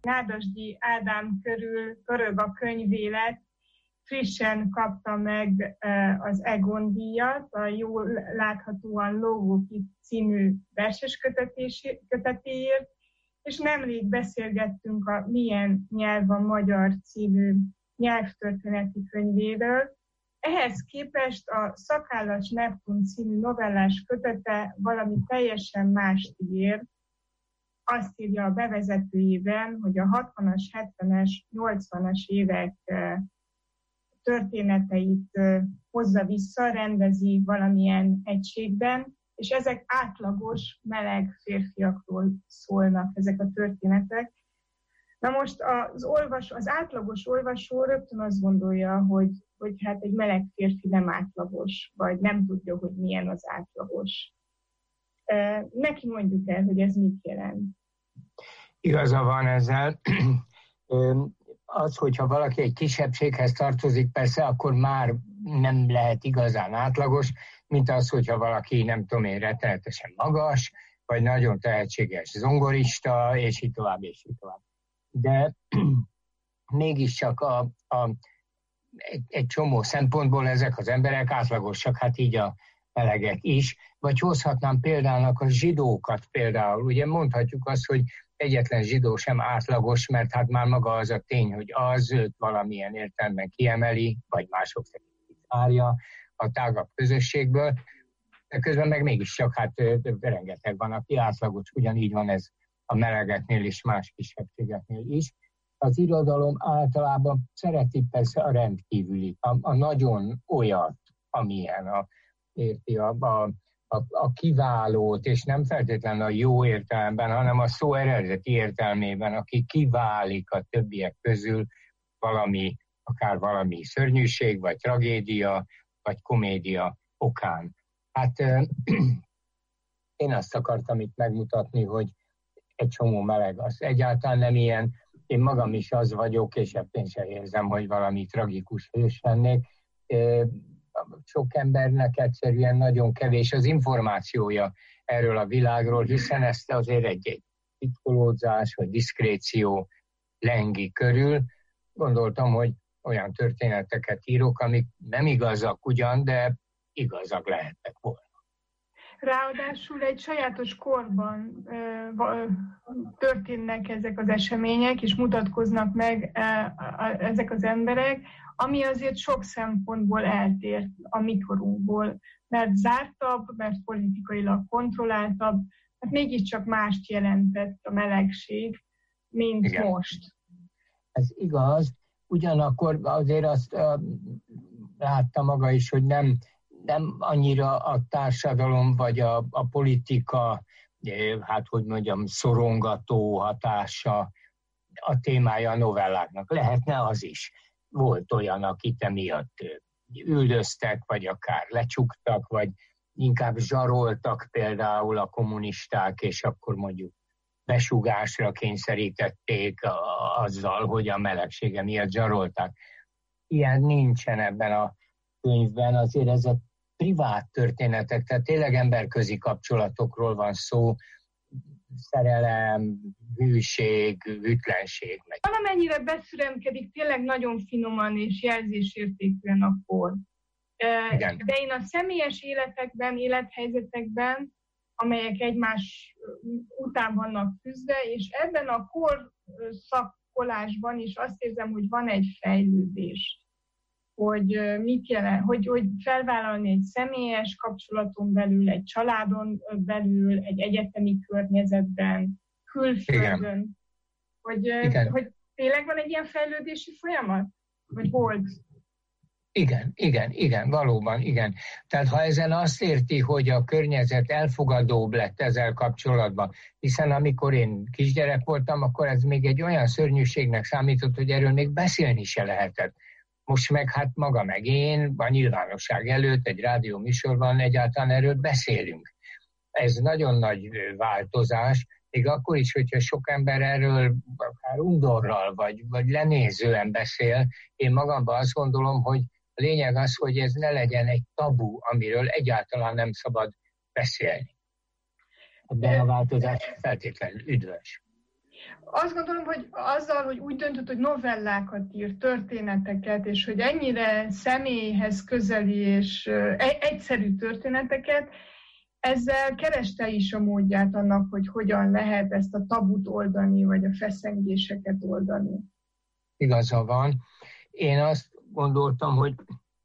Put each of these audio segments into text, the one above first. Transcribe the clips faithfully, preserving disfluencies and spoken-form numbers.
Nádasdy Ádám körül pörög a könyvélet. Frissen kapta meg az Egon díjat, a jól láthatóan Lógók című verses kötetéért, és nemrég beszélgettünk a Milyen nyelv a magyar című nyelvtörténeti könyvéről. Ehhez képest a Szakállas Neptun című novellás kötete valami teljesen mást ír. Azt írja a bevezetőjében, hogy a hatvanas, hetvenes, nyolcvanas évek történeteit hozza vissza, rendezi valamilyen egységben, és ezek átlagos, meleg férfiakról szólnak, ezek a történetek. Na most az, olvas, az átlagos olvasó rögtön azt gondolja, hogy, hogy hát egy meleg férfi nem átlagos, vagy nem tudja, hogy milyen az átlagos. Neki mondjuk el, hogy ez mit jelent. Igaza van ezzel. Az, hogyha valaki egy kisebbséghez tartozik, persze, akkor már nem lehet igazán átlagos, mint az, hogyha valaki, nem tudom én, rettenetesen magas, vagy nagyon tehetséges zongorista, és így tovább, és így tovább. De mégiscsak a, a, egy, egy csomó szempontból ezek az emberek átlagosak, hát így a melegek is, vagy hozhatnám példának a zsidókat például. Ugye mondhatjuk azt, hogy egyetlen zsidó sem átlagos, mert hát már maga az a tény, hogy az őt valamilyen értelemben kiemeli, vagy mások szerint kizárja a tágabb közösségből, de közben meg mégis csak hát rengeteg van, aki átlagos, ugyanígy van ez a melegeknél és más kisebbségeknél is. Az irodalom általában szereti persze a rendkívüli, a, a nagyon olyat, amilyen a, érti, a, a A, a kiválót, és nem feltétlenül a jó értelemben, hanem a szó eredeti értelmében, aki kiválik a többiek közül valami, akár valami szörnyűség, vagy tragédia, vagy komédia okán. Hát én azt akartam itt megmutatni, hogy egy csomó meleg az egyáltalán nem ilyen. Én magam is az vagyok, és én sem érzem, hogy valami tragikus hős lennék. Sok embernek egyszerűen nagyon kevés az információja erről a világról, hiszen ezt azért egy titkolódzás vagy diszkréció lengi körül. Gondoltam, hogy olyan történeteket írok, amik nem igazak ugyan, de igazak lehettek volna. Ráadásul egy sajátos korban ö, történnek ezek az események, és mutatkoznak meg ö, ö, ezek az emberek, ami azért sok szempontból eltér a mikorunkból, mert zártabb, mert politikailag kontrolláltabb, mert mégiscsak mást jelentett a melegség, mint igen. Most. Ez igaz, ugyanakkor azért azt uh, látta maga is, hogy nem, nem annyira a társadalom vagy a, a politika, hát hogy mondjam, szorongató hatása a témája a novelláknak. Lehetne az is. Volt olyan, akit emiatt üldöztek, vagy akár lecsuktak, vagy inkább zsaroltak például a kommunisták, és akkor mondjuk besugásra kényszerítették azzal, hogy a melegsége miatt zsarolták. Ilyen nincsen ebben a könyvben, azért ezek privát történetek, tehát tényleg emberközi kapcsolatokról van szó, szerelem, hűség, hűtlenség. Valamennyire beszüremkedik tényleg nagyon finoman és jelzésértékűen a kor. Igen. De én a személyes életekben, élethelyzetekben, amelyek egymás után vannak fűzve, és ebben a korszakkolásban is azt érzem, hogy van egy fejlődés. Hogy mit jelent, hogy, hogy felvállalni egy személyes kapcsolaton belül, egy családon belül, egy egyetemi környezetben, külföldön. Hogy, hogy tényleg van egy ilyen fejlődési folyamat? Vagy volt? Igen, igen, igen, valóban, igen. Tehát ha ezen azt érti, hogy a környezet elfogadóbb lett ezzel kapcsolatban, hiszen amikor én kisgyerek voltam, akkor ez még egy olyan szörnyűségnek számított, hogy erről még beszélni se lehetett. Most meg hát maga meg én, a nyilvánosság előtt egy rádió műsorban egyáltalán erről beszélünk. Ez nagyon nagy változás, még akkor is, hogyha sok ember erről akár undorral vagy, vagy lenézően beszél, én magamban azt gondolom, hogy a lényeg az, hogy ez ne legyen egy tabu, amiről egyáltalán nem szabad beszélni. De a változás feltétlenül üdvös. Azt gondolom, hogy azzal, hogy úgy döntött, hogy novellákat ír, történeteket, és hogy ennyire személyhez közeli és egyszerű történeteket, ezzel kereste is a módját annak, hogy hogyan lehet ezt a tabut oldani, vagy a feszengéseket oldani. Igaza van. Én azt gondoltam, hogy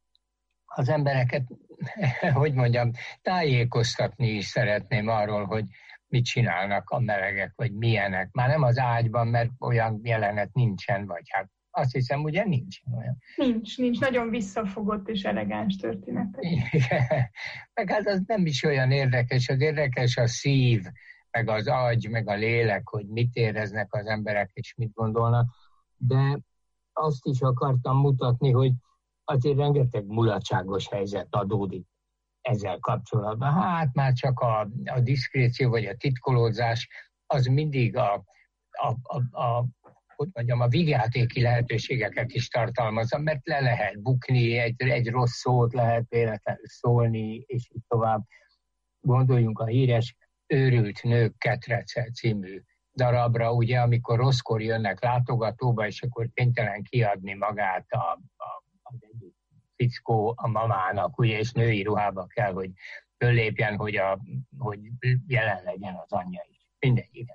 az embereket, hogy mondjam, tájékoztatni is szeretném arról, hogy mit csinálnak a melegek, vagy milyenek. Már nem az ágyban, mert olyan jelenet nincsen, vagy hát azt hiszem, ugye nincsen olyan. Nincs, nincs. Nagyon visszafogott és elegáns történetek. Igen. Meg hát az nem is olyan érdekes. Az érdekes a szív, meg az agy, meg a lélek, hogy mit éreznek az emberek, és mit gondolnak. De azt is akartam mutatni, hogy azért rengeteg mulatságos helyzet adódik ezzel kapcsolatban. Hát már csak a, a diszkréció vagy a titkolódzás az mindig a, a, a, a, hogy mondjam, a vígjátéki lehetőségeket is tartalmazza, mert le lehet bukni, egy, egy rossz szót lehet véletlenül szólni, és így tovább. Gondoljunk a híres Őrült nők ketrece című darabra, ugye, amikor rosszkor jönnek látogatóba, és akkor kénytelen kiadni magát a, a, az egyik fickó a mamának, ugye, és női ruhába kell, hogy föllépjen, hogy, a, hogy jelen legyen az anyja is. Mindegy, igen.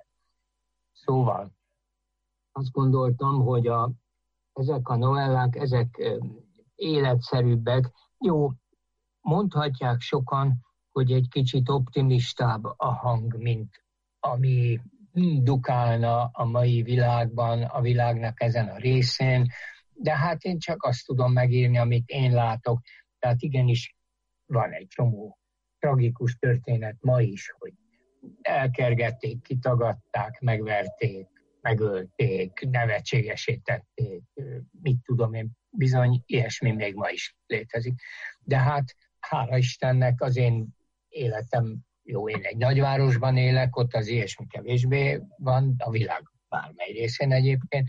Szóval azt gondoltam, hogy a, ezek a novellák, ezek életszerűbbek. Jó, mondhatják sokan, hogy egy kicsit optimistább a hang, mint ami dukálna a mai világban, a világnak ezen a részén, de hát én csak azt tudom megírni, amit én látok. Tehát igenis van egy csomó tragikus történet ma is, hogy elkergették, kitagadták, megverték, megölték, nevetségesé tették, mit tudom én, bizony ilyesmi még ma is létezik. De hát hála Istennek az én életem, jó, én egy nagyvárosban élek, ott az ilyesmi kevésbé van, a világ bármely részén egyébként.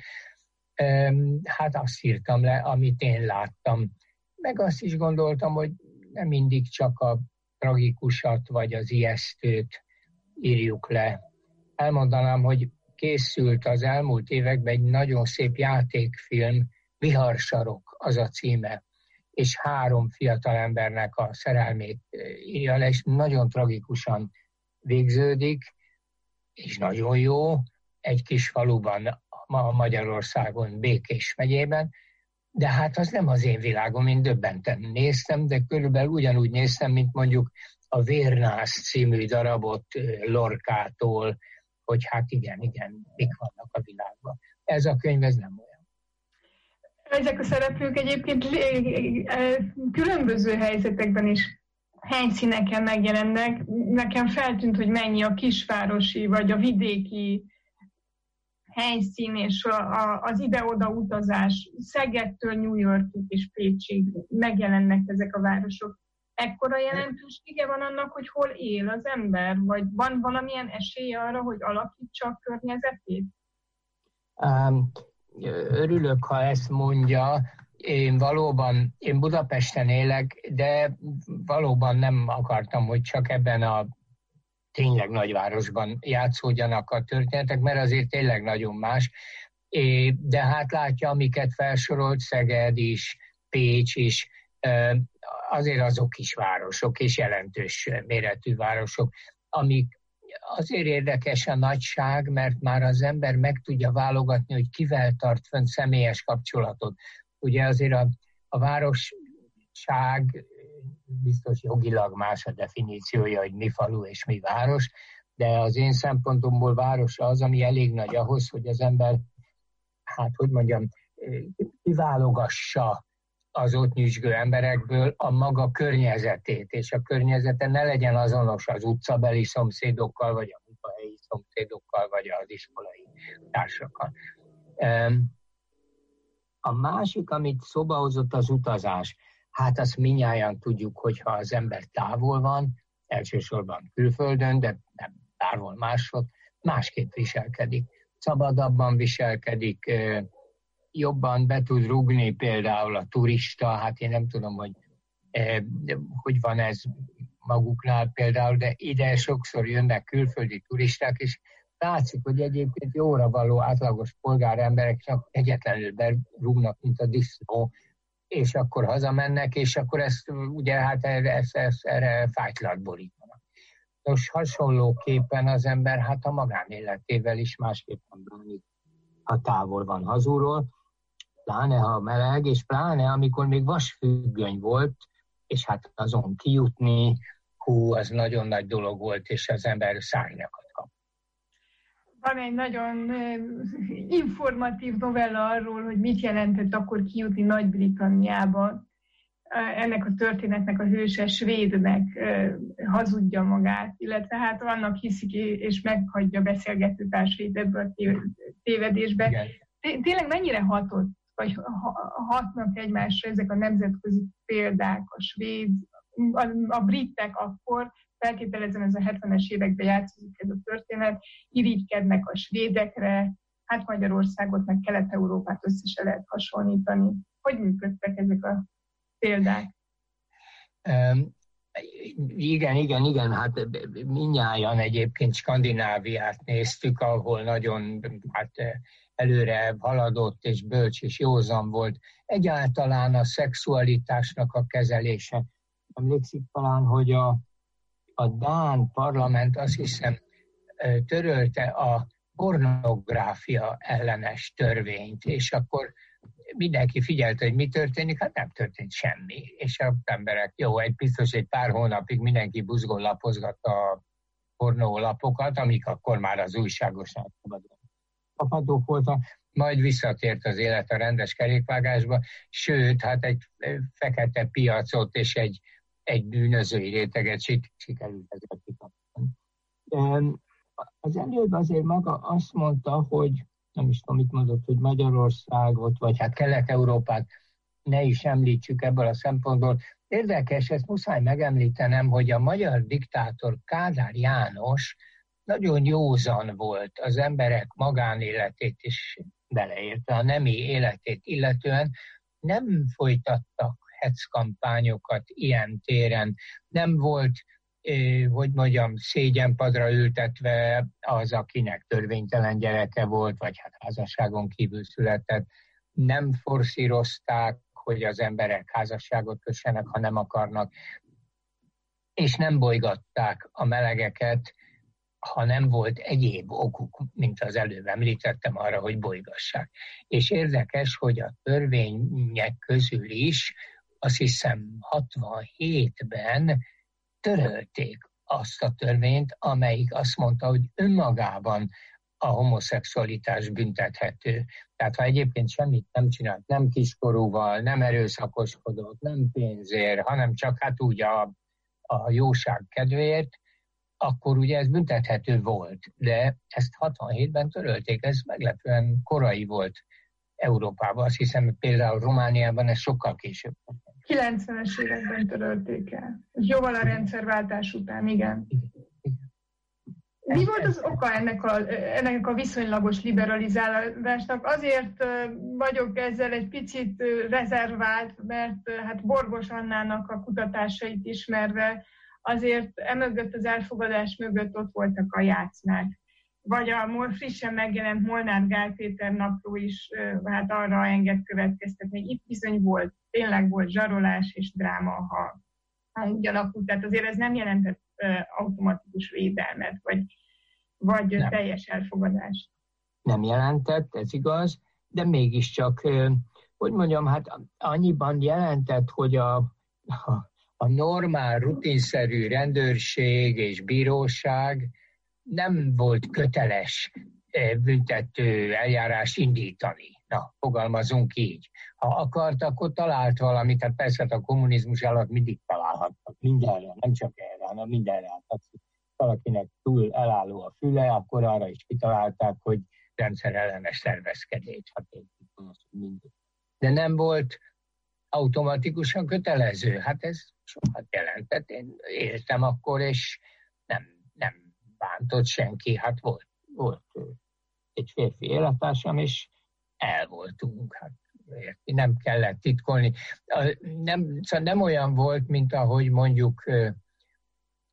Hát azt írtam le, amit én láttam. Meg azt is gondoltam, hogy nem mindig csak a tragikusat vagy az ijesztőt írjuk le. Elmondanám, hogy készült az elmúlt években egy nagyon szép játékfilm, Viharsarok az a címe, és három fiatalembernek a szerelmét írja le, és nagyon tragikusan végződik, és nagyon jó, egy kis faluban, ma Magyarországon, Békés megyében, de hát az nem az én világom, én döbbenten néztem, de körülbelül ugyanúgy néztem, mint mondjuk a Vérnász című darabot Lorcától, hogy hát igen, igen, mik vannak a világban. Ez a könyv, ez nem olyan. Ezek a szereplők egyébként különböző helyzetekben is helyszíneken megjelennek. Nekem feltűnt, hogy mennyi a kisvárosi vagy a vidéki helyszín és a, a, az ide-oda utazás. Szegedtől New Yorkig és Pécsig megjelennek ezek a városok. Ekkora jelentősége van annak, hogy hol él az ember? Vagy van valamilyen esélye arra, hogy alakítsa a környezetét? Um, örülök, ha ezt mondja. Én valóban, én Budapesten élek, de valóban nem akartam, hogy csak ebben a tényleg nagyvárosban játszódjanak a történetek, mert azért tényleg nagyon más. De hát látja, amiket felsorolt, Szeged is, Pécs is, azért azok is városok, és jelentős méretű városok, amik azért érdekes a nagyság, mert már az ember meg tudja válogatni, hogy kivel tart fönn személyes kapcsolatot. Ugye azért a, a városság biztos jogilag más a definíciója, hogy mi falu és mi város, de az én szempontomból város az, ami elég nagy ahhoz, hogy az ember, hát hogy mondjam, kiválogassa az ott nyüzsgő emberekből a maga környezetét, és a környezete ne legyen azonos az utcabeli szomszédokkal, vagy a munkahelyi szomszédokkal, vagy az iskolai társakkal. A másik, amit szóba hozott, az utazás. Hát azt mindnyájan tudjuk, hogyha az ember távol van, elsősorban külföldön, de nem távol máshol, másképp viselkedik. Szabadabban viselkedik, jobban be tud rugni például a turista, hát én nem tudom, hogy hogy van ez maguknál például, de ide sokszor jönnek külföldi turisták, és látszik, hogy egyébként jóra való átlagos polgáremberek csak egyetlenül berúgnak, mint a disznó, és akkor hazamennek, és akkor ezt ugye hát erre, ezt, ezt, erre fájtlat borítanak. Most hasonlóképpen az ember hát a magánéletével is másképpen bánik, ha távol van hazulról, pláne ha meleg, és pláne amikor még vasfüggöny volt, és hát azon kijutni, hú, az nagyon nagy dolog volt, és az ember szárnyakat kap. Van egy nagyon informatív novella arról, hogy mit jelentett akkor kijutni Nagy-Britanniába. Ennek a történetnek a hőse svédnek hazudja magát, illetve hát annak hiszik, és meghagyja beszélgetőtársait ebből a tévedésbe. Igen. Tényleg mennyire hatott, vagy hatnak egymásra ezek a nemzetközi példák, a svéd, a, a britek akkor, feltételezem ez a hetvenes években játszódik ez a történet, irigykednek a svédekre, hát Magyarországot, meg Kelet-Európát össze lehet hasonlítani. Hogy működtek ezek a példák? Um, igen, igen, igen, hát mindnyájan egyébként Skandináviát néztük, ahol nagyon hát, előre haladott és bölcs és józan volt. Egyáltalán a szexualitásnak a kezelése. Emlékszik talán, hogy a, a dán parlament azt hiszem törölte a pornográfia ellenes törvényt, és akkor mindenki figyelte, hogy mi történik, hát nem történt semmi. És az emberek, jó, egy biztos egy pár hónapig mindenki buzgón lapozgatta a pornólapokat, amik akkor már az újságosnak kaphatók voltak, majd visszatért az élet a rendes kerékvágásba, sőt, hát egy fekete piacot és egy, egy bűnözői réteget sikerült ezeket kikapni. Az előbb azért maga azt mondta, hogy nem is tudom, mit mondott, hogy Magyarországot, vagy hát Kelet-Európát ne is említsük ebből a szempontból. Érdekes, ezt muszáj megemlítenem, hogy a magyar diktátor Kádár János nagyon józan volt az emberek magánéletét is beleértve, a nemi életét illetően, nem folytattak hetzkampányokat ilyen téren, nem volt, hogy mondjam, szégyenpadra ültetve az, akinek törvénytelen gyereke volt, vagy hát házasságon kívül született, nem forszírozták, hogy az emberek házasságot kössenek, ha nem akarnak, és nem bolygatták a melegeket, ha nem volt egyéb okuk, mint az előbb említettem arra, hogy bolygassák. És érdekes, hogy a törvények közül is, azt hiszem hatvanhétben törölték azt a törvényt, amelyik azt mondta, hogy önmagában a homoszexualitás büntethető. Tehát ha egyébként semmit nem csinált, nem kiskorúval, nem erőszakoskodott, nem pénzért, hanem csak hát úgy a, a jóság kedvéért, akkor ugye ez büntethető volt. De ezt hatvanhétben törölték, ez meglepően korai volt Európában. Azt hiszem, például Romániában ez sokkal később. kilencvenes években törölték el. Jóval a rendszerváltás után, igen. Mi volt az oka ennek a, ennek a viszonylagos liberalizálásnak? Azért vagyok ezzel egy picit rezervált, mert hát Borgos Annának a kutatásait ismerve azért emögött az elfogadás mögött ott voltak a játszmák. Vagy a frissen megjelent Molnár Gál Péter napló is hát arra enged következtetni, hogy itt bizony volt, tényleg volt zsarolás és dráma, ha, ha úgy alakult. Tehát azért ez nem jelentett automatikus védelmet, vagy, vagy teljes elfogadást. Nem jelentett, ez igaz, de mégiscsak, hogy mondjam, hát annyiban jelentett, hogy a, a, a normál, rutinszerű rendőrség és bíróság nem volt köteles büntető eljárás indítani. Na, fogalmazunk így. Ha akart, akkor talált valamit, hát persze a kommunizmus alatt mindig találhattak mindenre, nem csak erre, hanem mindenre. Hát, valakinek túl elálló a füle, akkor arra is kitalálták, hogy rendszerellenes szervezkedés. Hát mindig. De nem volt automatikusan kötelező. Hát ez sokat jelentett. Én éltem akkor, és nem, nem bántott senki. Hát volt, volt egy férfi élettársam, és el voltunk. Hát nem kellett titkolni. Nem, szóval nem olyan volt, mint ahogy mondjuk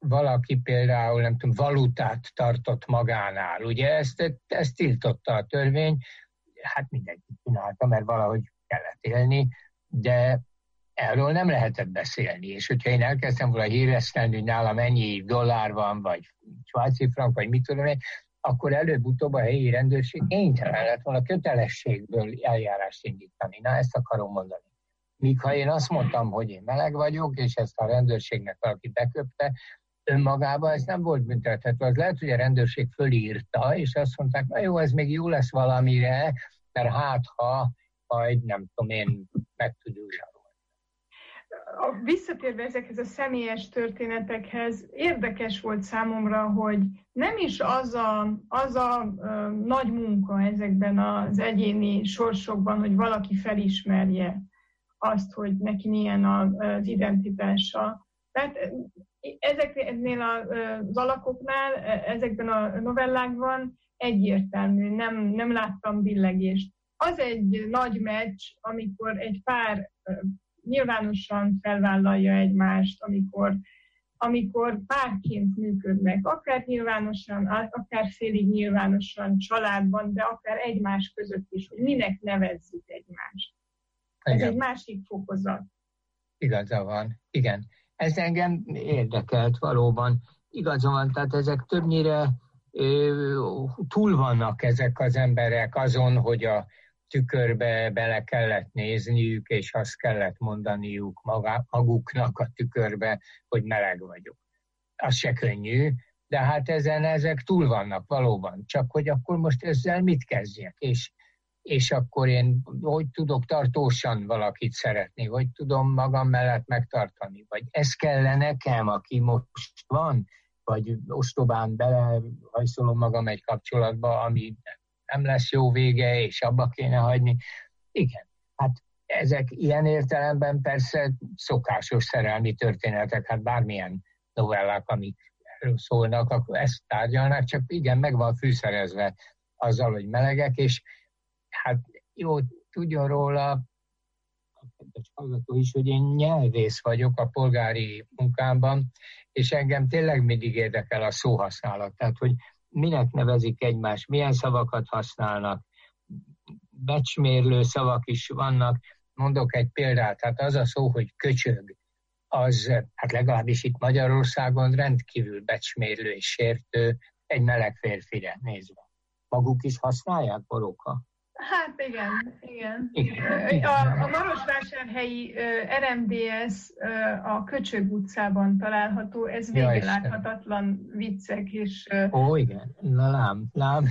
valaki például, nem tudom, valutát tartott magánál. Ugye ezt, ezt tiltotta a törvény, hát mindenki csinálta, mert valahogy kellett élni, de erről nem lehetett beszélni. És hogyha én elkezdtem volna híresztelni, hogy nálam ennyi dollár van, vagy svájci frank, vagy mit tudom én, akkor előbb-utóbb a helyi rendőrség kénytelen lett volna kötelességből eljárást indítani. Na, ezt akarom mondani. Míg ha én azt mondtam, hogy én meleg vagyok, és ezt a rendőrségnek valaki beköpte, önmagában ez nem volt büntethető. Az lehet, hogy a rendőrség fölírta, és azt mondták, na jó, ez még jó lesz valamire, mert hát ha majd nem tudom én meg tudjuk zsarolni. Visszatérve ezekhez a személyes történetekhez, érdekes volt számomra, hogy nem is az a, az a ö, nagy munka ezekben az egyéni sorsokban, hogy valaki felismerje azt, hogy neki milyen az identitása. Tehát ezeknél az alakoknál, ezekben a novellákban egyértelmű, nem, nem láttam billegést. Az egy nagy meccs, amikor egy pár nyilvánosan felvállalja egymást, amikor, amikor párként működnek, akár nyilvánosan, akár félig nyilvánosan, családban, de akár egymás között is, hogy minek nevezzük egymást. Ez igen. Egy másik fokozat. Igaza van, igen. Ez engem érdekelt valóban. Igaza van, tehát ezek többnyire ö, túl vannak ezek az emberek azon, hogy a tükörbe bele kellett nézniük, és azt kellett mondaniuk maga, maguknak a tükörbe, hogy meleg vagyok. Az se könnyű, de hát ezen ezek túl vannak valóban. Csak hogy akkor most ezzel mit kezdjek? És, és akkor én hogy tudok tartósan valakit szeretni? Hogy tudom magam mellett megtartani? Vagy ez kell nekem, aki most van? Vagy ostobán belehajszolom magam egy kapcsolatba, ami nem lesz jó vége, és abba kéne hagyni. Igen, hát ezek ilyen értelemben persze szokásos szerelmi történetek, hát bármilyen novellák, amik erről szólnak, akkor ezt tárgyalnak, csak igen, meg van fűszerezve azzal, hogy melegek, és hát jó, tudjon róla a kedves hallgató is, hogy én nyelvész vagyok a polgári munkámban, és engem tényleg mindig érdekel a szóhasználat, tehát hogy minek nevezik egymást, milyen szavakat használnak, becsmérlő szavak is vannak. Mondok egy példát, hát az a szó, hogy köcsög, az hát legalábbis itt Magyarországon rendkívül becsmérlő és sértő egy meleg férfire nézve. Maguk is használják, Boróka? Hát igen, igen. igen. A, a Marosvásárhelyi er em dé es a Köcsög utcában található, ez végeláthatatlan viccek is. Ó, igen, na lám, lám.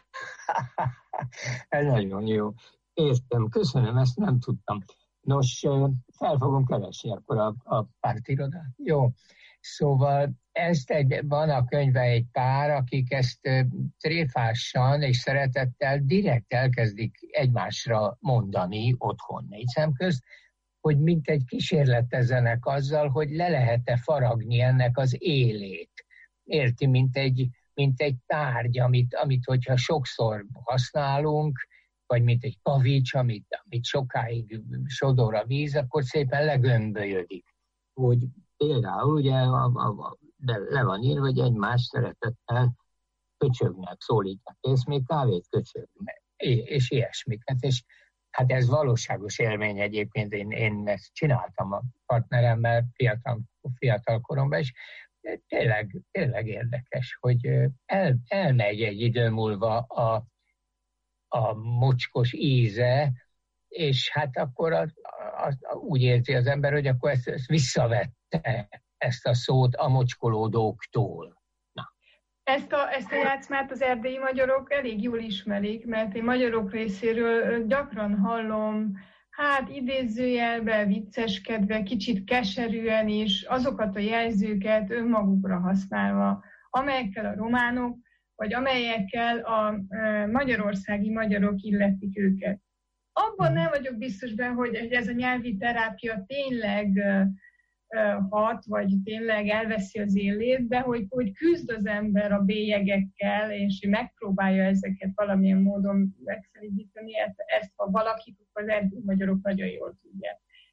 Ez nagyon jó. Értem, köszönöm, ezt nem tudtam. Nos, fel fogom keresni akkor a, a pártirodát. Jó, szóval ezt egy, van a könyve egy pár, akik ezt tréfásan és szeretettel direkt elkezdik egymásra mondani otthon négy szem közt, hogy mint egy kísérletezzenek azzal, hogy le lehet-e faragni ennek az élét. Érti, mint egy, mint egy tárgy, amit, amit hogyha sokszor használunk, vagy mint egy kavics, amit, amit sokáig sodor a víz, akkor szépen legömbölyödik. Hogy például ugye a, a, a, de le van írva, hogy egymás szeretettel köcsögnek szólítják, és még kávét köcsögnek, és ilyesmiket. És hát ez valóságos élmény egyébként, én, én ezt csináltam a partneremmel fiatal, fiatal koromban, és tényleg, tényleg érdekes, hogy el, elmegy egy idő múlva a, a mocskos íze, és hát akkor az, az, úgy érzi az ember, hogy akkor ezt, ezt visszavette, ezt a szót a mocskolódóktól. Na. Ezt a, ezt a játszmát az erdélyi magyarok elég jól ismerik, mert én magyarok részéről gyakran hallom, hát idézőjelben, vicceskedve, kicsit keserűen is azokat a jelzőket önmagukra használva, amelyekkel a románok, vagy amelyekkel a e, magyarországi magyarok illetik őket. Abban nem vagyok biztos benne, hogy ez a nyelvi terápia tényleg e, e, hat, vagy tényleg elveszi az élét, de hogy, hogy küzd az ember a bélyegekkel, és megpróbálja ezeket valamilyen módon megszelídíteni, ezt, ezt ha valaki, az erdélyi magyarok nagyon jól tudják.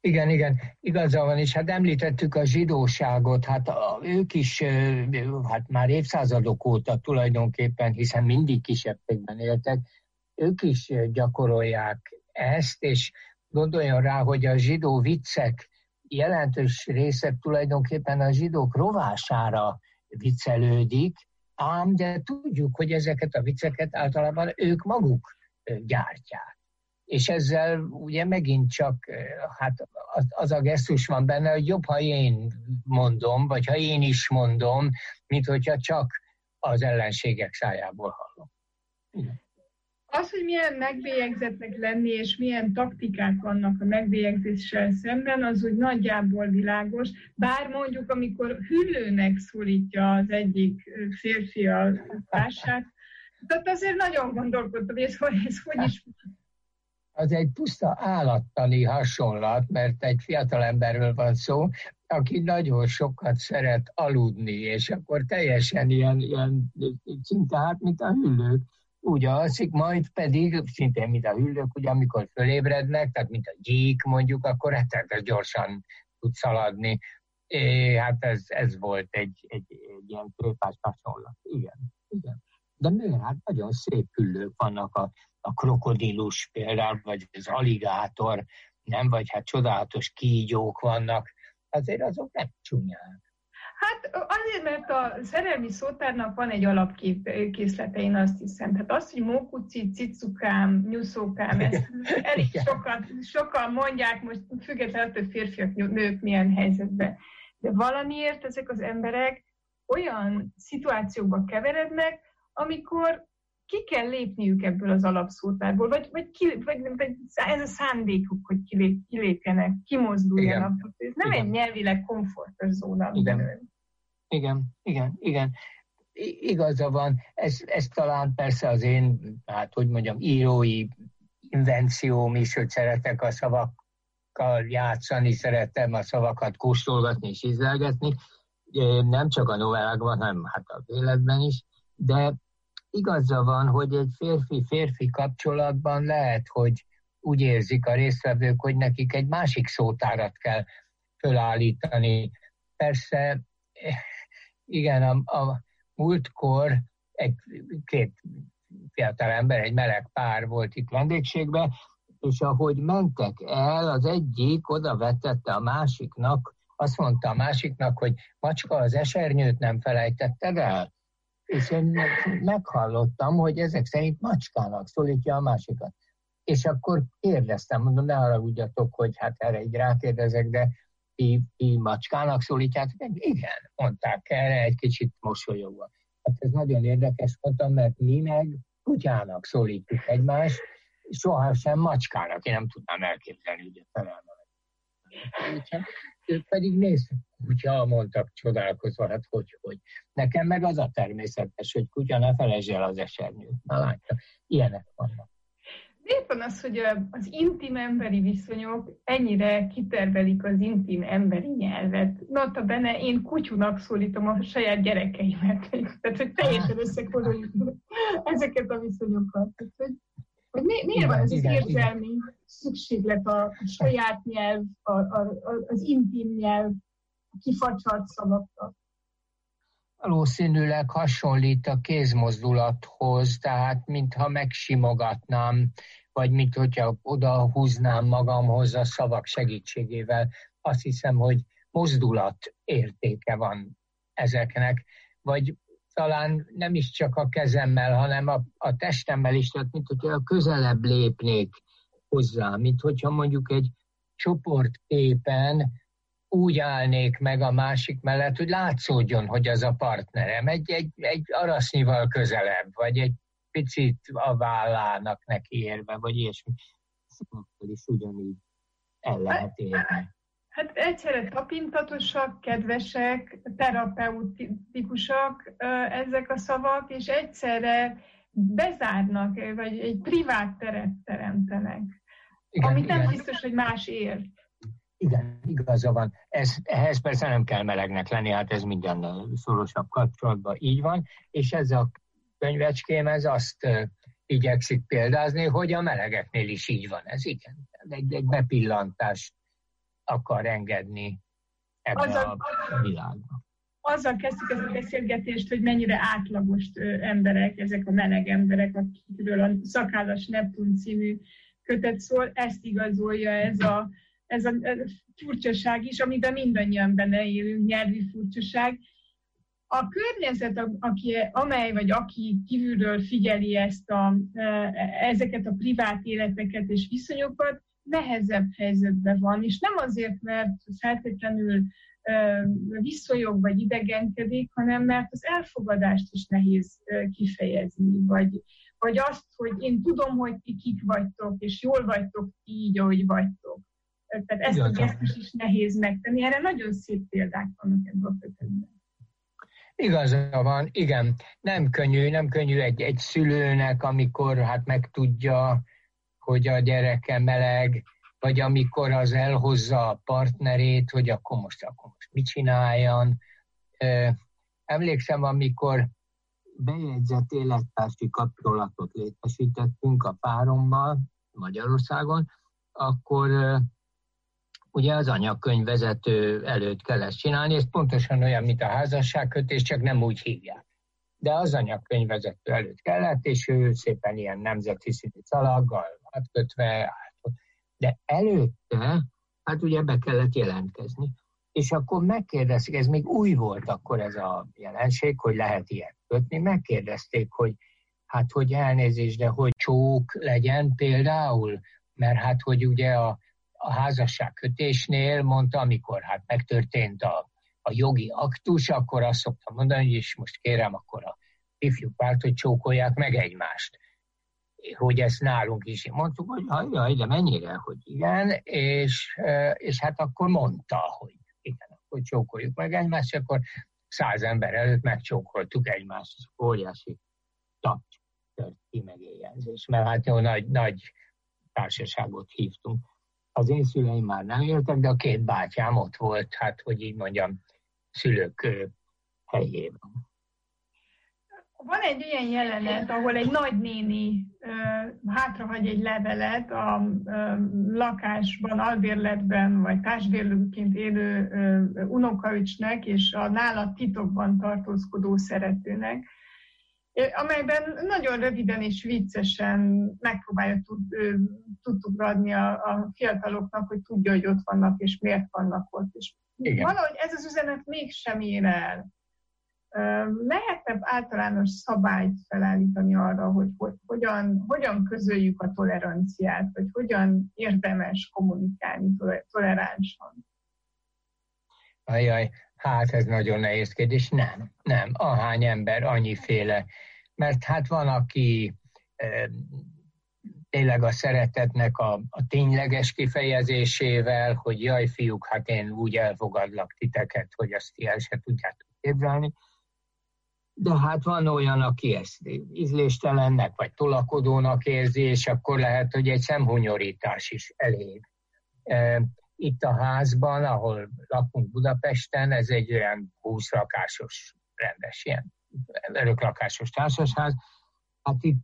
Igen, igen, igaza van, és hát említettük a zsidóságot, hát a, ők is hát már évszázadok óta tulajdonképpen, hiszen mindig kisebbségben éltek, ők is gyakorolják ezt, és gondoljon rá, hogy a zsidó viccek jelentős része tulajdonképpen a zsidók rovására viccelődik, ám de tudjuk, hogy ezeket a vicceket általában ők maguk gyártják. És ezzel ugye megint csak hát az a gesztus van benne, hogy jobb, ha én mondom, vagy ha én is mondom, mint hogyha csak az ellenségek szájából hallom. Igen. Az, hogy milyen megbélyegzetnek lenni, és milyen taktikák vannak a megbélyegzéssel szemben, az úgy nagyjából világos. Bár mondjuk, amikor hüllőnek szólítja az egyik férfi a társát, tehát azért nagyon gondolkodtam, hogy ez, ez hogy is... Az egy puszta állattani hasonlat, mert egy fiatalemberről van szó, aki nagyon sokat szeret aludni, és akkor teljesen ilyen, ilyen szinte hát, mint a hüllők, úgy alszik, majd pedig, szintén mint a hüllők, ugye amikor fölébrednek, tehát mint a gyík mondjuk, akkor hát gyorsan tud szaladni. É, hát ez, ez volt egy, egy, egy ilyen tréfás hasonlat. Igen, igen. De miért? Hát nagyon szép hüllők vannak, a, a krokodilus például, vagy az aligátor, nem? Vagy hát csodálatos kígyók vannak. Azért azok nem csúnyák. Hát azért, mert a szerelmi szótárnak van egy alapkészlete, én azt hiszem. Tehát az, hogy mókuci, cicukám, nyuszókám, ezt elég sokat, sokan mondják, most függetlenül, hogy férfiak, nők milyen helyzetben. De valamiért ezek az emberek olyan szituációkba keverednek, amikor ki kell lépniük ebből az alapszótárból, vagy, vagy, ki, vagy, vagy ez a szándékuk, hogy kilép, kilépjenek, kimozduljanak. Igen. Ez nem igen. Egy nyelvileg komfortos zóna. Igen. igen, igen, igen. I- igaza van. Ez, ez talán persze az én, hát hogy mondjam, írói invencióm is, hogy szeretek a szavakkal játszani, szeretem a szavakat kóstolgatni és ízlelgetni. Nem csak a novellákban, hanem hát az életben is, de igaza van, hogy egy férfi-férfi kapcsolatban lehet, hogy úgy érzik a résztvevők, hogy nekik egy másik szótárat kell fölállítani. Persze, igen, a, a múltkor egy két fiatal ember, egy meleg pár volt itt vendégségben, és ahogy mentek el, az egyik oda vetette a másiknak, azt mondta a másiknak, hogy macska, az esernyőt nem felejtetted el? És én meghallottam, hogy ezek szerint macskának szólítja a másikat. És akkor kérdeztem, mondom, ne haragudjatok, hogy hát erre így rákérdezek, de ti, ti macskának szólítjátok? Igen, mondták erre egy kicsit mosolyogva. Hát ez nagyon érdekes, mondtam, mert mi meg kutyának szólítjuk egymást, sohasem macskának. Én nem tudnám elképzelni, hogy a felelme. Ők pedig nézd, kutya, mondtak csodálkozva, hát hogy, hogy. Nekem meg az a természetes, hogy kutya, ne felejtsd el az esernyőt. Na látja, ilyenek vannak. Miért van az, hogy az intim emberi viszonyok ennyire kitervelik az intim emberi nyelvet? Notabene én kutyunak szólítom a saját gyerekeimet. Tehát, hogy teljesen összekoroljuk ezeket a viszonyokat. Tehát, hogy Hogy mi, miért igen, van ez igen, az érzelmi igen. szükséglet a, a saját nyelv, a, a, az intim nyelv, a kifacsart szavakra? Valószínűleg hasonlít a kézmozdulathoz, tehát mintha megsimogatnám, vagy mint hogyha oda húznám magamhoz a szavak segítségével. Azt hiszem, hogy mozdulat értéke van ezeknek, vagy talán nem is csak a kezemmel, hanem a, a testemmel is, tehát mint hogyha közelebb lépnék hozzá, mint hogyha mondjuk egy csoportképen úgy állnék meg a másik mellett, hogy látszódjon, hogy az a partnerem, egy, egy, egy arasznyival közelebb, vagy egy picit a vállának neki érve, vagy ilyesmi. Szóval is ugyanígy el lehet érni. Hát egyszerre tapintatosak, kedvesek, terapeutikusak ezek a szavak, és egyszerre bezárnak, vagy egy privát teret teremtenek, igen, amit nem igen. biztos, hogy más ért. Igen, igaza van. Ez, ehhez persze nem kell melegnek lenni, hát ez minden szorosabb kapcsolatban így van, és ez a könyvecském, ez azt uh, igyekszik példázni, hogy a melegeknél is így van. Ez igen, egy, egy bepillantást akar engedni ebbe azzal, a világba. Azzal kezdtük ezt a beszélgetést, hogy mennyire átlagos emberek, ezek a meleg emberek, akikről a Szakállas Neptun című kötet szól, ezt igazolja ez a, ez a furcsaság is, amiben mindannyian benne élünk, nyelvi furcsaság. A környezet, aki, amely vagy aki kívülről figyeli ezt a, ezeket a privát életeket és viszonyokat, nehezebb helyzetben van, és nem azért, mert feltétlenül visszajog vagy idegenkedik, hanem mert az elfogadást is nehéz kifejezni, vagy, vagy azt, hogy én tudom, hogy ti kik vagytok, és jól vagytok ti így, ahogy vagytok. Tehát ezt a gesztus is nehéz megtenni. Erre nagyon szép példák vannak ebben a kötetben. Igaza van, igen. Nem könnyű, nem könnyű egy, egy szülőnek, amikor hát megtudja, hogy a gyereke meleg, vagy amikor az elhozza a partnerét, hogy akkor most, akkor most mit csináljon. Emlékszem, amikor bejegyzett élettársi kapcsolatot létesítettünk a párommal Magyarországon, akkor ugye az anyakönyvvezető előtt kell ezt csinálni, ez pontosan olyan, mint a házasságkötés, csak nem úgy hívják. De az anyakönyvvezető előtt kellett, és ő szépen ilyen nemzeti színű szalaggal átkötve, de előtte, hát ugye be kellett jelentkezni. És akkor megkérdezték, ez még új volt akkor ez a jelenség, hogy lehet ilyet kötni, megkérdezték, hogy hát hogy elnézést, de hogy csók legyen például, mert hát hogy ugye a, a házasságkötésnél mondta, amikor hát megtörtént a, a jogi aktus, akkor azt szoktam mondani, hogy és most kérem akkor a ifjú párt, hogy csókolják meg egymást. Hogy ezt nálunk is mondtuk, hogy jaj, de mennyire, hogy igen, és, és hát akkor mondta, hogy igen, akkor csókoljuk meg egymást, és akkor száz ember előtt megcsókoltuk egymást, és óriási taps tört ki megéljenzés, mert hát jó nagy, nagy társaságot hívtunk. Az én szüleim már nem éltek, de a két bátyám ott volt, hát hogy így mondjam, szülők helyében. Van egy olyan jelenet, ahol egy nagynéni uh, hátrahagy egy levelet a uh, lakásban, albérletben, vagy társbérlőként élő uh, unokaöcsnek, és a nála titokban tartózkodó szeretőnek, amelyben nagyon röviden és viccesen megpróbálja tud, uh, tudtuk adni a, a fiataloknak, hogy tudja, hogy ott vannak, és miért vannak ott. És valahogy ez az üzenet mégsem ér el. Lehetne általános szabályt felállítani arra, hogy, hogy hogyan, hogyan közöljük a toleranciát, vagy hogyan érdemes kommunikálni toleránsan? Ajaj, hát ez nagyon nehéz kérdés. Nem, nem. Ahány ember, annyiféle. Mert hát van, aki e, tényleg a szeretetnek a, a tényleges kifejezésével, hogy jaj, fiúk, hát én úgy elfogadlak titeket, hogy azt ti el se tudjátok képzelni. De hát van olyan, aki ezt ízléstelennek vagy tolakodónak érzi, és akkor lehet, hogy egy szemhunyorítás is elég. Itt a házban, ahol lakunk Budapesten, ez egy olyan húsz lakásos, rendes, ilyen öröklakásos társasház. Hát itt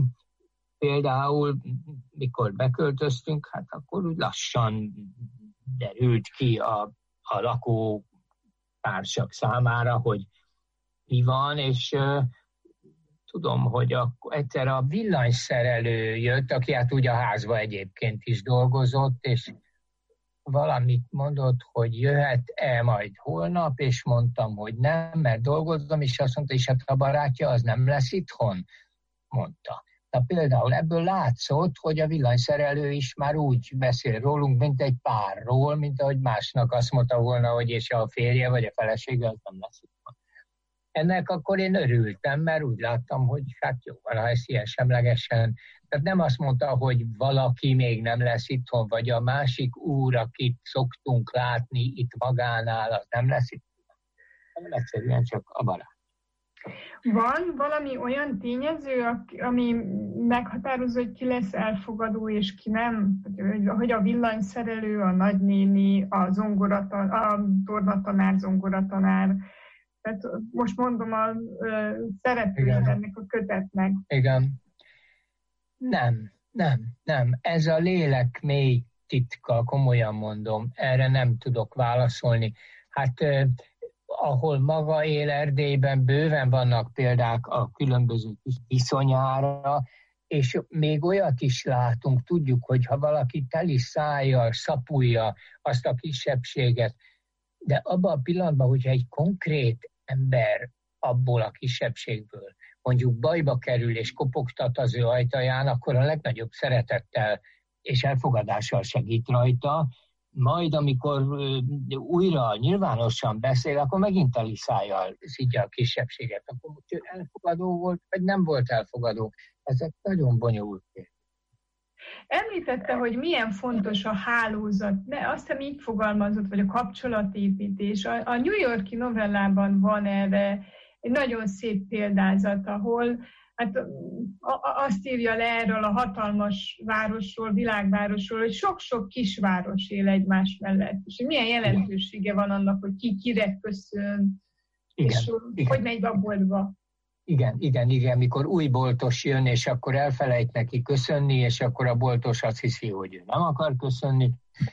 például, mikor beköltöztünk, hát akkor úgy lassan derült ki a, a lakótársak számára, hogy mi van, és uh, tudom, hogy akkor egyszer a villanyszerelő jött, aki hát ugye a házba egyébként is dolgozott, és valamit mondott, hogy jöhet-e majd holnap, és mondtam, hogy nem, mert dolgozom, és azt mondta, és hát a barátja az nem lesz itthon, mondta. Na például ebből látszott, hogy a villanyszerelő is már úgy beszél rólunk, mint egy párról, mint ahogy másnak azt mondta volna, hogy és a férje vagy a felesége az nem lesz itthon. Ennek akkor én örültem, mert úgy láttam, hogy hát jó, valaha ezt ilyen semlegesen. Tehát nem azt mondta, hogy valaki még nem lesz itthon, vagy a másik úr, akit szoktunk látni itt magánál, az nem lesz itthon. Nem egyszerűen csak a barát. Van valami olyan tényező, ami meghatározó, hogy ki lesz elfogadó és ki nem? Hogy a villanyszerelő, a nagynéni, a, zongoratan, a tornatanár, zongoratanár. Tehát most mondom a szereplőt ennek a kötetnek. Igen. Nem, nem, nem. Ez a lélek mély titka, komolyan mondom, erre nem tudok válaszolni. Hát eh, ahol maga él Erdélyben, bőven vannak példák a különböző viszonyára, és még olyat is látunk, tudjuk, hogy ha valaki teli szájjal szapulja azt a kisebbséget, de abban a pillanatban, hogyha egy konkrét ember abból a kisebbségből mondjuk bajba kerül és kopogtat az ő ajtaján, akkor a legnagyobb szeretettel és elfogadással segít rajta, majd amikor újra nyilvánosan beszél, akkor megint teli szájjal szidja a kisebbséget. Akkor elfogadó volt, vagy nem volt elfogadó. Ezek nagyon bonyolult. Említette, hogy milyen fontos a hálózat, de azt hiszem így fogalmazott, vagy a kapcsolatépítés. A, a New York-i novellában van erre egy nagyon szép példázat, ahol hát azt írja le erről a hatalmas városról, világvárosról, hogy sok-sok kisváros él egymás mellett. És milyen jelentősége van annak, hogy ki kire köszön, igen, és igen. Hogy megy a boltba. Igen, igen, igen, mikor új boltos jön, és akkor elfelejt neki köszönni, és akkor a boltos azt hiszi, hogy ő nem akar köszönni.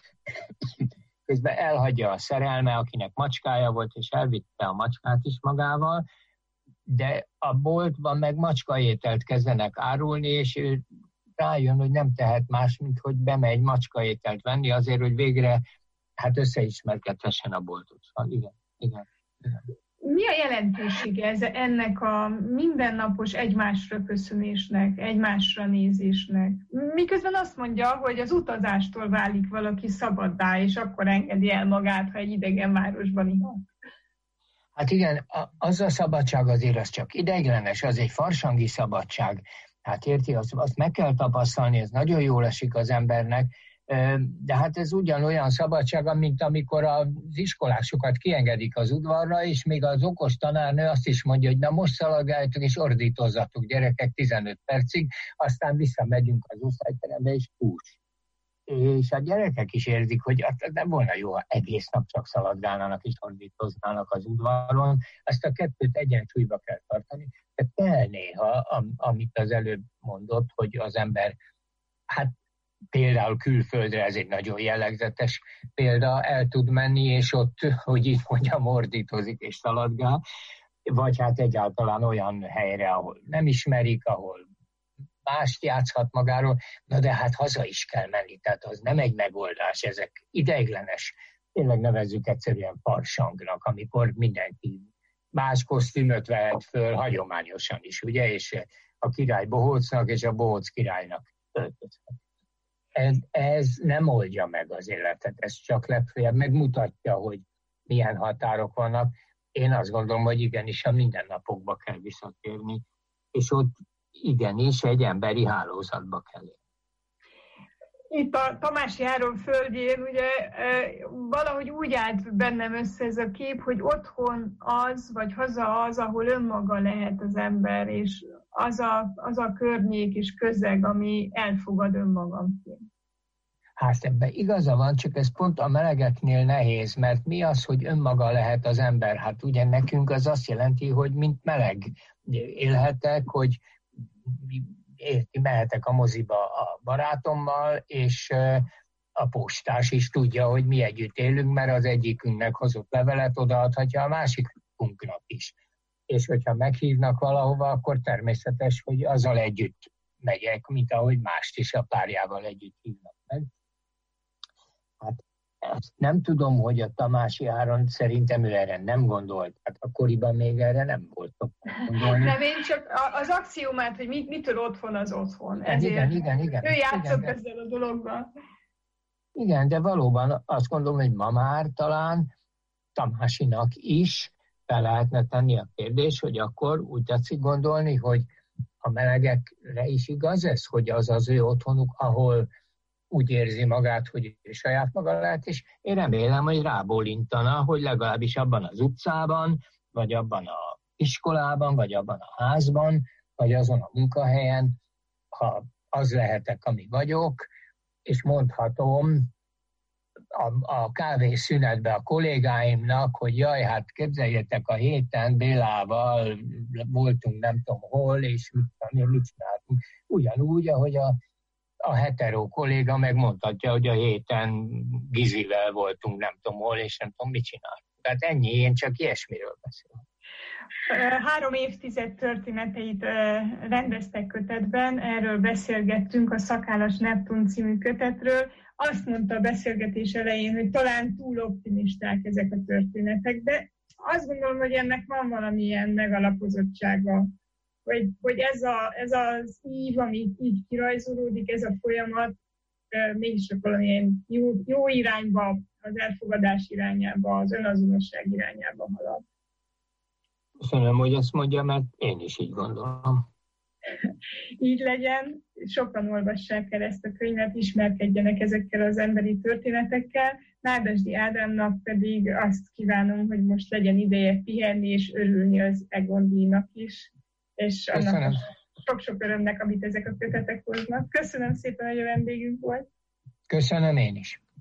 Közben elhagyja a szerelme, akinek macskája volt, és elvitte a macskát is magával, de a boltban meg macskaételt kezdenek árulni, és ő rájön, hogy nem tehet más, mint hogy bemegy macskaételt venni, azért, hogy végre hát összeismerkedhessen a boltossal. Igen, igen, igen. Mi a jelentősége ez, ennek a mindennapos egymásra köszönésnek, egymásra nézésnek? Miközben azt mondja, hogy az utazástól válik valaki szabaddá, és akkor engedi el magát, ha egy idegen városban ihat. Hát igen, az a szabadság azért az csak ideiglenes, az egy farsangi szabadság. Hát érti, azt, azt meg kell tapasztalni, ez nagyon jól esik az embernek, de hát ez ugyanolyan szabadság, mint amikor az iskolásokat kiengedik az udvarra, és még az okos tanárnő azt is mondja, hogy na most szaladgáljatok és ordítozzatok gyerekek tizenöt percig, aztán visszamegyünk az osztályterembe és hús. És a gyerekek is érzik, hogy nem volna jó, ha egész nap csak szaladgálnának és ordítoznának az udvaron. Ezt a kettőt egyensúlyba kell tartani. De kell néha, amit az előbb mondott, hogy az ember, hát például külföldre, ez egy nagyon jellegzetes példa, el tud menni, és ott, hogy így mondjam, ordítozik és szaladgál, vagy hát egyáltalán olyan helyre, ahol nem ismerik, ahol mást játszhat magáról, na de hát haza is kell menni, tehát az nem egy megoldás, ezek ideiglenes, tényleg nevezzük egyszerűen farsangnak, amikor mindenki más kosztümöt vehet föl, hagyományosan is, ugye, és a király bohócnak és a bohóc királynak öltözhet. Ez, ez nem oldja meg az életet, ez csak legfeljebb megmutatja, hogy milyen határok vannak. Én azt gondolom, hogy igenis a mindennapokba kell visszatérni, és ott igenis egy emberi hálózatba kell élni. Itt a Tamási Áron földjén ugye valahogy úgy állt bennem össze ez a kép, hogy otthon az, vagy haza az, ahol önmaga lehet az ember, és az a, az a környék és közeg, ami elfogad önmagamként. Hát ebben igaza van, csak ez pont a melegeknél nehéz, mert mi az, hogy önmaga lehet az ember? Hát ugye nekünk az azt jelenti, hogy mint meleg élhetek, hogy érti, mehetek a moziba a barátommal, és a postás is tudja, hogy mi együtt élünk, mert az egyikünknek hozott levelet odaadhatja a másikunknak is. És hogyha meghívnak valahova, akkor természetes, hogy azzal együtt megyek, mint ahogy mást is a párjával együtt hívnak meg. Hát ezt nem tudom, hogy a Tamási Áron szerintem ő erre nem gondolt. Hát akkoriban még erre nem volt gondolni. Nem, én csak az axiómát, hogy mit, mitől otthon az otthon. Ezért igen, igen, igen. Ő játszott igen, ezzel a dologban. Igen, de valóban azt gondolom, hogy ma már talán Tamásinak is fel lehetne tenni a kérdés, hogy akkor úgy tetszik gondolni, hogy a melegekre is igaz ez, hogy az az ő otthonuk, ahol úgy érzi magát, hogy saját maga lehet, és én remélem, hogy rábólintana, hogy legalábbis abban az utcában, vagy abban az iskolában, vagy abban a házban, vagy azon a munkahelyen, ha az lehetek, ami vagyok, és mondhatom a, a kávészünetben a kollégáimnak, hogy jaj, hát képzeljétek, a héten Bélával voltunk nem tudom hol, és mit, mit csináltunk. Ugyanúgy, ahogy a a hetero kolléga megmondhatja, hogy a héten Gizivel voltunk, nem tudom hol, és nem tudom, mit csináltunk. Tehát ennyi, én csak ilyesmiről beszélek. Három évtized történeteit rendeztek kötetben, erről beszélgettünk, a Szakállas Neptun című kötetről. Azt mondta a beszélgetés elején, hogy talán túl optimisták ezek a történetek, de azt gondolom, hogy ennek van valamilyen megalapozottsága, hogy, hogy ez, a, ez az ív, ami így kirajzolódik, ez a folyamat mégis valamilyen jó, jó irányba, az elfogadás irányába, az önazonosság irányába halad. Köszönöm, hogy ezt mondja, mert én is így gondolom. Így legyen, sokan olvassák el ezt a könyvet, ismerkedjenek ezekkel az emberi történetekkel. Nádasdy Ádámnak pedig azt kívánom, hogy most legyen ideje pihenni és örülni az Egon díjnak is, és annak sok-sok örömnek, amit ezek a kötetek hoznak. Köszönöm szépen, hogy a vendégünk volt. Köszönöm én is.